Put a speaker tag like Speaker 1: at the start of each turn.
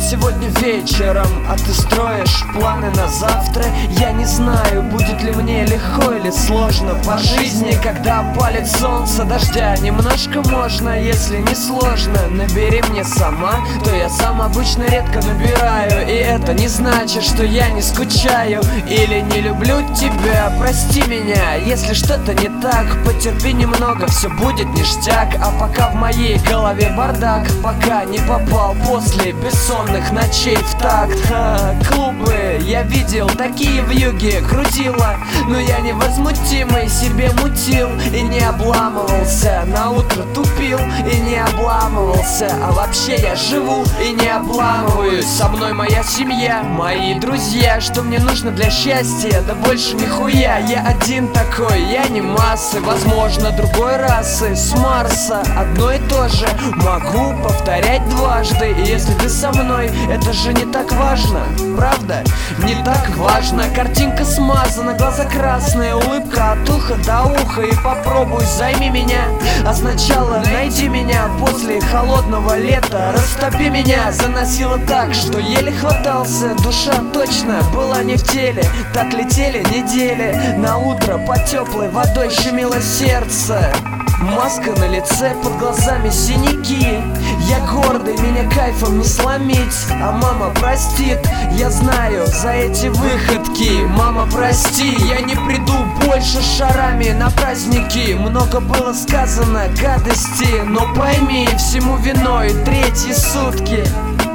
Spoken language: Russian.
Speaker 1: сегодня вечером, а ты строишь планы на завтра. Я не знаю, будет ли мне легко или сложно по жизни, когда палит солнце дождя. Немножко можно, если не сложно. Набери мне сама, то я сам обычно редко набираю. И это не значит, что я не скучаю или не люблю тебя. Прости меня, если что-то не так, потерпи немного, все будет ништяк. А пока в моей голове бардак, пока не попал после бессонных ночей в такт. Клубы я видел, такие вьюги крутила, но я невозмутимый себе мутил и не обламывался. На утро тупил и не обламывался. А вообще я живу и не обламываюсь. Со мной моя семья, мои друзья. Что мне нужно для счастья? Да больше нихуя. Я один такой, я не массы. Возможно, другой расы, с Марса. Одно и то же могу повторять дважды. И если ты со мной, это же не так важно, правда? Не так важно. Картинка смазана, глаза красные, улыбка от уха до уха. И попробуй, займи меня, а сначала найди меня. После холодного лета растопи меня. Заносило так, что еле хватался. Душа точно была не в теле. Так летели недели. На утро под теплой водой щемило сердце. Маска на лице, под глазами синяки. Я гордый, меня кайфом не сломить. А мама простит, я знаю, за эти выходки. Мама, прости, я не приду больше шарами на праздники. Много было сказано гадости, но пойми, всему виной третьи сутки.